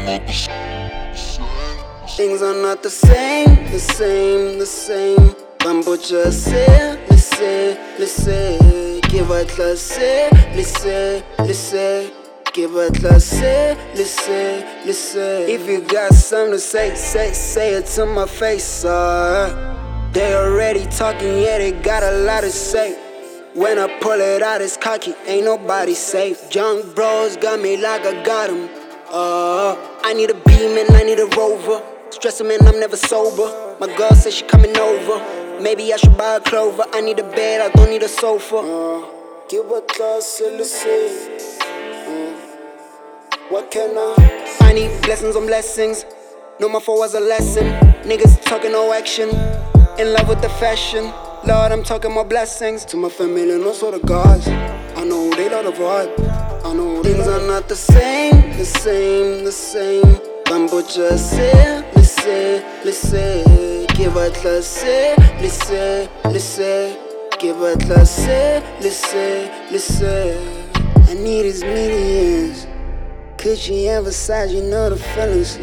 Things are not the same, the same, the same. Bamboja say, laissez, give a classé, laissez, give a classé, laissez. If you got something to say it to my face. They already talking, yeah, they got a lot to say. When I pull it out, it's cocky, ain't nobody safe. Young bros got me like I got 'em. I need a beam and I need a rover. Stressing, man, I'm never sober. My girl says she coming over. Maybe I should buy a clover. I need a bed, I don't need a sofa. Give a class, what can I need blessings on blessings. No more for was a lesson. Niggas talking no action. In love with the fashion. Lord, I'm talking more blessings. To my family and also the gods. I know they love the vibe. I know things are not the same, the same, the same. Bamboja say, laissez, give a classé, laissez, give a classé, laissez. I need his millions. Could you emphasize, you know the feelings?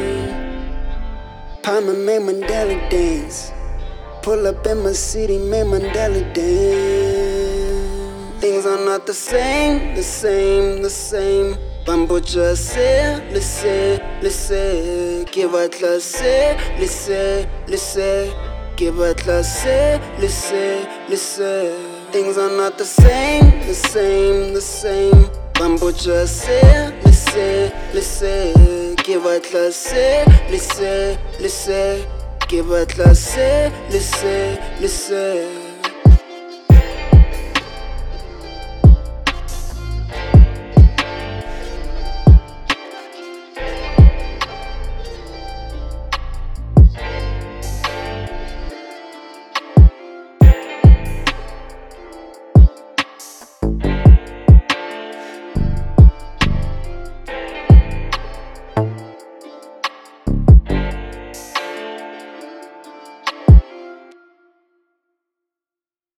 Palmer made Mandela dance. Pull up in my city, made Mandela dance. Things are not the same, the same, the same. Bamboja say, laissez, give a classé, laissez, give a classé, laissez. Things are not the same, the same, the same. Bamboja say, laissez, give a classé, laissez, give a classé, laissez.